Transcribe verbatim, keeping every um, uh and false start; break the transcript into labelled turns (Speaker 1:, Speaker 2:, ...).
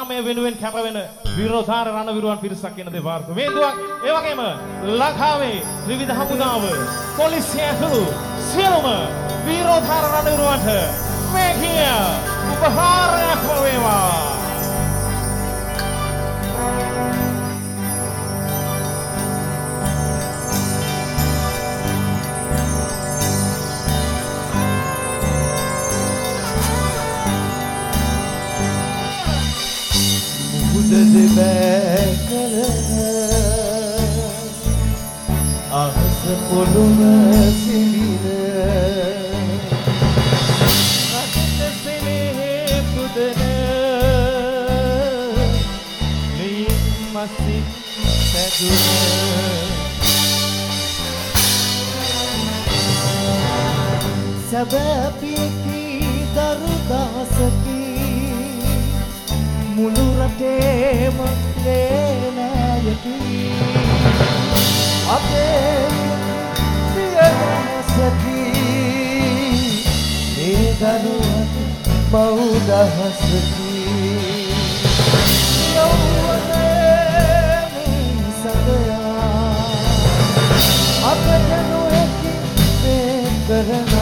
Speaker 1: රාජකාමය වෙනුවෙන් කැප වෙන විරෝධාර රණවිරුවන් පිරිසක් ඉන්න දෙපාර්තමේන්තුවක් ඒ වගේම ලංකාවේ විවිධ හමුදාව පොලිසිය ඇතුළු සියලුම විරෝධාර රණවිරුවන්ට මේ කිය උපහාරයක් වේවා.
Speaker 2: ahas polume silire ahte sene pudene limasi sedune sabapiki darudasaki mulu ratema lenayaki ape siyasati edanuat maudahasati yawwane sadaya apatanu heki karana